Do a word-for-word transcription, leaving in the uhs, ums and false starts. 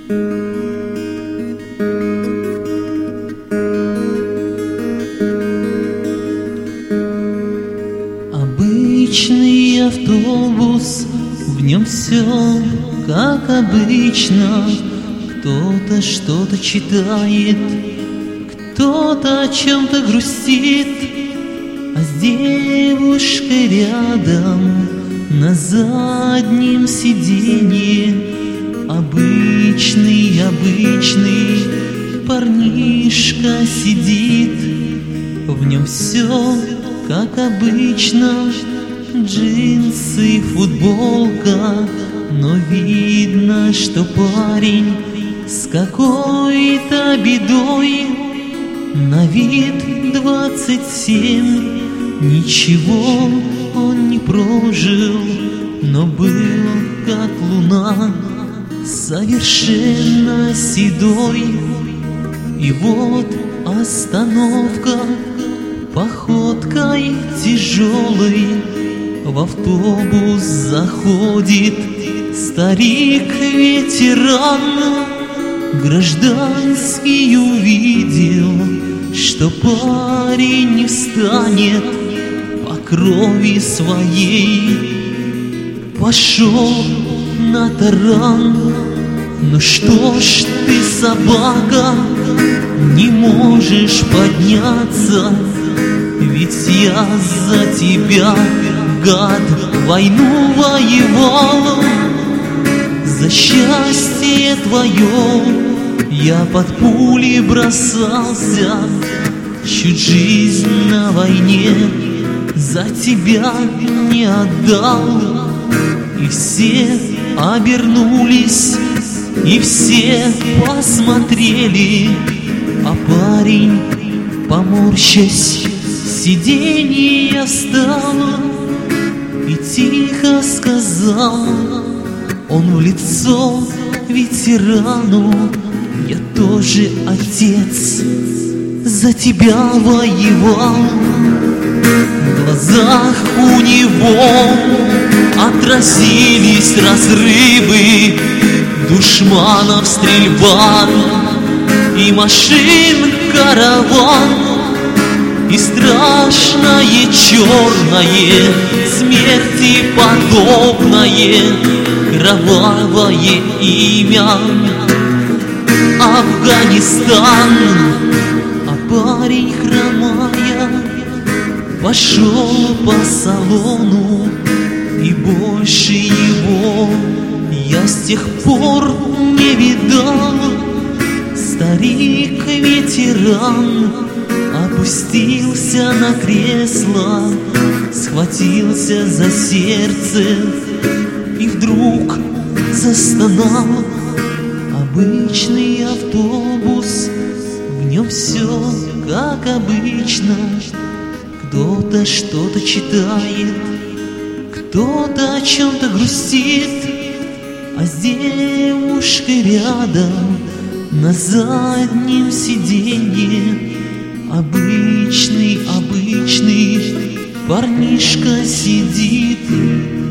Обычный автобус, в нем все как обычно. Кто-то что-то читает, кто-то о чем-то грустит, а с девушкой рядом на заднем сиденье обычный, обычный парнишка сидит. В нем все как обычно, джинсы, футболка, но видно, что парень с какой-то бедой. На вид двадцать семь, ничего он не прожил, но был как луна, совершенно седой. И вот остановка, походкой тяжелой в автобус заходит старик-ветеран. Гражданский увидел, что парень не встанет по крови своей, пошел на таран. Ну что ж ты, собака, не можешь подняться? Ведь я за тебя, гад, войну воевал. За счастье твое я под пули бросался, чуть жизнь на войне за тебя не отдал. И все обернулись, и все посмотрели, а парень, поморщась, с сиденья встал и тихо сказал он в лицо ветерану: я тоже, отец, за тебя воевал. В глазах у него отразились разрывы, душманов стрельба и машин караван, и страшное черное, смерти подобное, кровавое имя Афганистан. А парень, хромая, пошел по салону, и больше его я с тех пор не видал. Старик-ветеран опустился на кресло, схватился за сердце и вдруг застонал. Обычный автобус, в нем все как обычно. Кто-то что-то читает, кто-то о чем-то грустит, а с девушкой рядом на заднем сиденье обычный, обычный парнишка сидит.